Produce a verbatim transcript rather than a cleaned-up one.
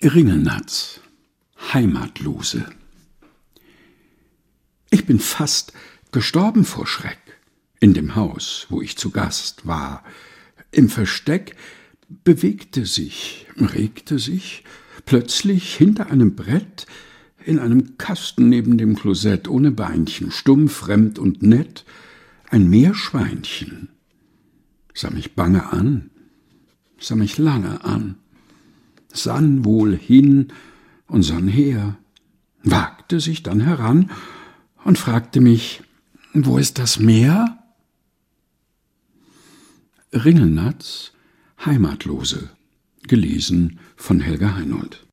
Ringelnatz, Heimatlose. Ich bin fast gestorben vor Schreck, in dem Haus, wo ich zu Gast war. Im Versteck bewegte sich, regte sich, plötzlich hinter einem Brett, in einem Kasten neben dem Klosett, ohne Beinchen, stumm, fremd und nett, ein Meerschweinchen. Sah mich bange an, sah mich lange an, sann wohl hin und sann her, wagte sich dann heran und fragte mich, wo ist das Meer? Ringelnatz, Heimatlose, gelesen von Helga Heinold.